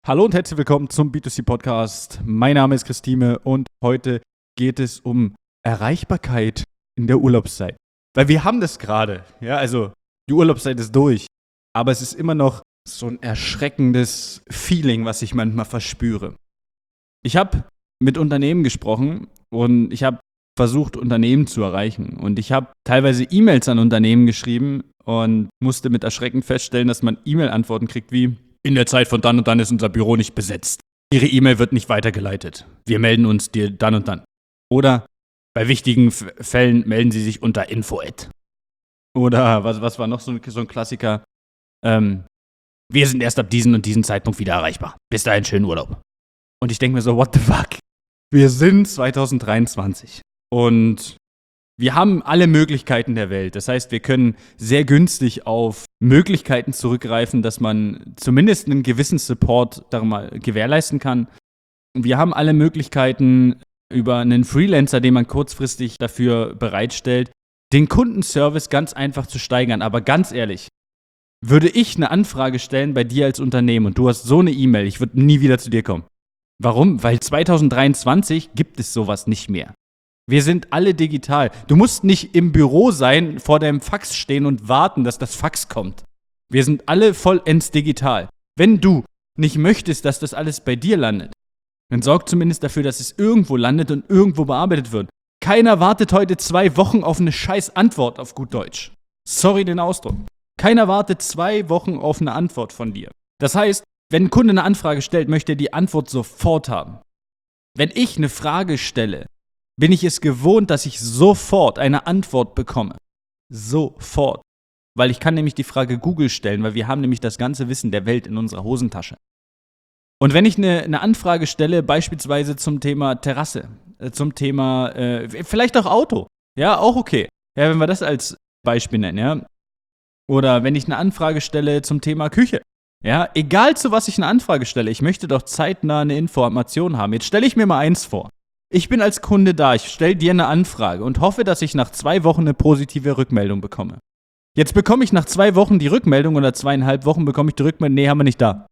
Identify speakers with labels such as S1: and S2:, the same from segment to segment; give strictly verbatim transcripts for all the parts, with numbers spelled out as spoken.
S1: Hallo und herzlich willkommen zum B zwei C Podcast. Mein Name ist Christine und heute geht es um Erreichbarkeit in der Urlaubszeit. Weil wir haben das gerade, ja, also die Urlaubszeit ist durch, aber es ist immer noch so ein erschreckendes Feeling, was ich manchmal verspüre. Ich habe mit Unternehmen gesprochen und ich habe versucht, Unternehmen zu erreichen. Und ich habe teilweise E-Mails an Unternehmen geschrieben und musste mit Erschrecken feststellen, dass man E-Mail-Antworten kriegt wie: In der Zeit von dann und dann ist unser Büro nicht besetzt. Ihre E-Mail wird nicht weitergeleitet. Wir melden uns dir dann und dann. Oder bei wichtigen F- Fällen melden Sie sich unter info at. Oder was, was war noch so ein, so ein Klassiker? Ähm, wir sind erst ab diesem und diesem Zeitpunkt wieder erreichbar. Bis dahin schönen Urlaub. Und ich denke mir so, what the fuck? Wir sind zwanzig dreiundzwanzig. Und wir haben alle Möglichkeiten der Welt. Das heißt, wir können sehr günstig auf Möglichkeiten zurückgreifen, dass man zumindest einen gewissen Support da mal gewährleisten kann. Wir haben alle Möglichkeiten über einen Freelancer, den man kurzfristig dafür bereitstellt, den Kundenservice ganz einfach zu steigern. Aber ganz ehrlich, würde ich eine Anfrage stellen bei dir als Unternehmen und du hast so eine E-Mail, ich würde nie wieder zu dir kommen. Warum? Weil zwanzig dreiundzwanzig gibt es sowas nicht mehr. Wir sind alle digital. Du musst nicht im Büro sein, vor deinem Fax stehen und warten, dass das Fax kommt. Wir sind alle vollends digital. Wenn du nicht möchtest, dass das alles bei dir landet, dann sorg zumindest dafür, dass es irgendwo landet und irgendwo bearbeitet wird. Keiner wartet heute zwei Wochen auf eine scheiß Antwort auf gut Deutsch. Sorry den Ausdruck. Keiner wartet zwei Wochen auf eine Antwort von dir. Das heißt, wenn ein Kunde eine Anfrage stellt, möchte er die Antwort sofort haben. Wenn ich eine Frage stelle, bin ich es gewohnt, dass ich sofort eine Antwort bekomme. Sofort. Weil ich kann nämlich die Frage Google stellen, weil wir haben nämlich das ganze Wissen der Welt in unserer Hosentasche. Und wenn ich eine, eine Anfrage stelle, beispielsweise zum Thema Terrasse, äh, zum Thema, äh, vielleicht auch Auto, ja, auch okay. Ja, wenn wir das als Beispiel nennen, ja. Oder wenn ich eine Anfrage stelle zum Thema Küche. Ja, egal zu was ich eine Anfrage stelle, ich möchte doch zeitnah eine Information haben. Jetzt stelle ich mir mal eins vor. Ich bin als Kunde da, ich stelle dir eine Anfrage und hoffe, dass ich nach zwei Wochen eine positive Rückmeldung bekomme. Jetzt bekomme ich nach zwei Wochen die Rückmeldung oder zweieinhalb Wochen bekomme ich die Rückmeldung, nee, haben wir nicht da.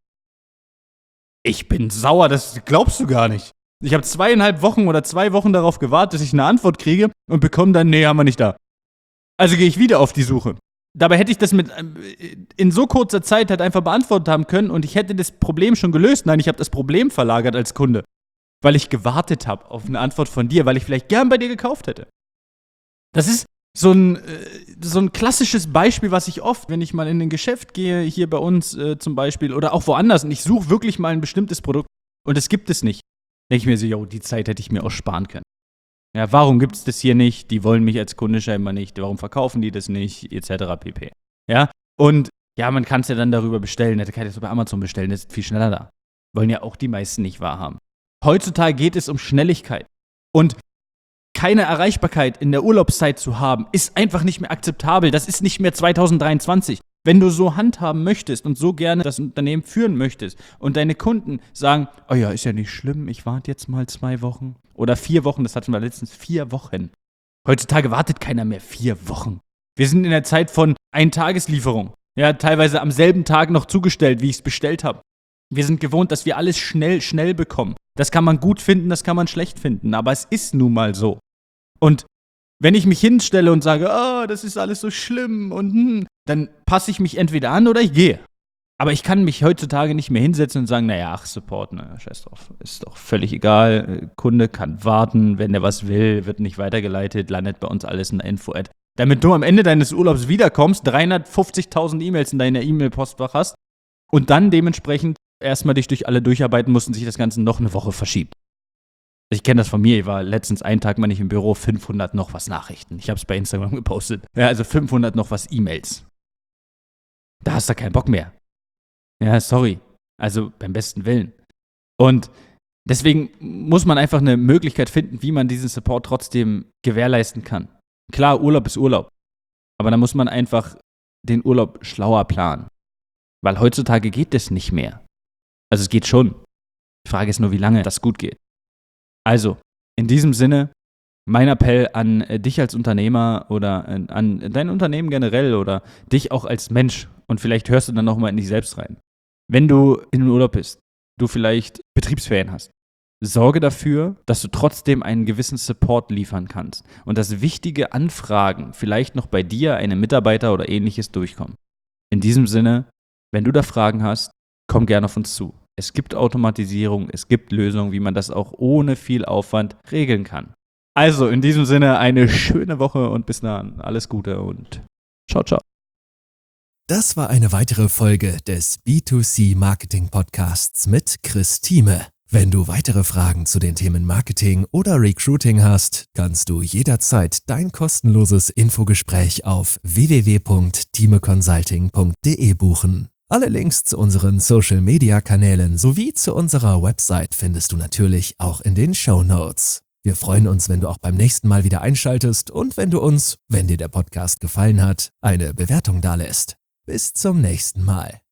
S1: Ich bin sauer, das glaubst du gar nicht. Ich habe zweieinhalb Wochen oder zwei Wochen darauf gewartet, dass ich eine Antwort kriege und bekomme dann, nee, haben wir nicht da. Also gehe ich wieder auf die Suche. Dabei hätte ich das mit in so kurzer Zeit halt einfach beantwortet haben können und ich hätte das Problem schon gelöst. Nein, ich habe das Problem verlagert als Kunde. Weil ich gewartet habe auf eine Antwort von dir, weil ich vielleicht gern bei dir gekauft hätte. Das ist so ein, äh, so ein klassisches Beispiel, was ich oft, wenn ich mal in ein Geschäft gehe, hier bei uns äh, zum Beispiel, oder auch woanders, und ich suche wirklich mal ein bestimmtes Produkt und es gibt es nicht, denke ich mir so, jo, die Zeit hätte ich mir auch sparen können. Ja, warum gibt es das hier nicht? Die wollen mich als Kunde scheinbar nicht. Warum verkaufen die das nicht? Etc. pp. Ja, und ja, man kann es ja dann darüber bestellen. Da kann ich es bei Amazon bestellen, das ist viel schneller da. Wollen ja auch die meisten nicht wahrhaben. Heutzutage geht es um Schnelligkeit. Und keine Erreichbarkeit in der Urlaubszeit zu haben, ist einfach nicht mehr akzeptabel. Das ist nicht mehr zwanzig dreiundzwanzig. Wenn du so handhaben möchtest und so gerne das Unternehmen führen möchtest und deine Kunden sagen, oh ja, ist ja nicht schlimm, ich warte jetzt mal zwei Wochen oder vier Wochen, das hatten wir letztens, vier Wochen. Heutzutage wartet keiner mehr vier Wochen. Wir sind in der Zeit von Eintageslieferung. Ja, teilweise am selben Tag noch zugestellt, wie ich es bestellt habe. Wir sind gewohnt, dass wir alles schnell, schnell bekommen. Das kann man gut finden, das kann man schlecht finden, aber es ist nun mal so. Und wenn ich mich hinstelle und sage, oh, das ist alles so schlimm und hm, dann passe ich mich entweder an oder ich gehe. Aber ich kann mich heutzutage nicht mehr hinsetzen und sagen, naja, ach, Support, naja, scheiß drauf, ist doch völlig egal. Kunde kann warten, wenn der was will, wird nicht weitergeleitet, landet bei uns alles in der Info-Ad. Damit du am Ende deines Urlaubs wiederkommst, dreihundertfünfzigtausend E-Mails in deiner E-Mail-Postfach hast und dann dementsprechend erstmal dich durch alle durcharbeiten musst und sich das Ganze noch eine Woche verschiebt. Ich kenne das von mir, ich war letztens einen Tag mal nicht im Büro, fünfhundert noch was Nachrichten. Ich habe es bei Instagram gepostet. Ja, also fünfhundert noch was E-Mails. Da hast du keinen Bock mehr. Ja, sorry. Also beim besten Willen. Und deswegen muss man einfach eine Möglichkeit finden, wie man diesen Support trotzdem gewährleisten kann. Klar, Urlaub ist Urlaub. Aber da muss man einfach den Urlaub schlauer planen. Weil heutzutage geht das nicht mehr. Also es geht schon. Die Frage ist nur, wie lange das gut geht. Also, in diesem Sinne, mein Appell an äh, dich als Unternehmer oder äh, an dein Unternehmen generell oder dich auch als Mensch und vielleicht hörst du dann nochmal in dich selbst rein. Wenn du in den Urlaub bist, du vielleicht Betriebsferien hast. Sorge dafür, dass du trotzdem einen gewissen Support liefern kannst und dass wichtige Anfragen vielleicht noch bei dir, einem Mitarbeiter oder ähnliches durchkommen. In diesem Sinne, wenn du da Fragen hast, komm gerne auf uns zu. Es gibt Automatisierung, es gibt Lösungen, wie man das auch ohne viel Aufwand regeln kann. Also in diesem Sinne eine schöne Woche und bis dann. Alles Gute und ciao, ciao.
S2: Das war eine weitere Folge des B zwei C Marketing Podcasts mit Chris Thieme. Wenn du weitere Fragen zu den Themen Marketing oder Recruiting hast, kannst du jederzeit dein kostenloses Infogespräch auf w w w punkt thieme consulting punkt d e buchen. Alle Links zu unseren Social-Media-Kanälen sowie zu unserer Website findest du natürlich auch in den Shownotes. Wir freuen uns, wenn du auch beim nächsten Mal wieder einschaltest und wenn du uns, wenn dir der Podcast gefallen hat, eine Bewertung dalässt. Bis zum nächsten Mal.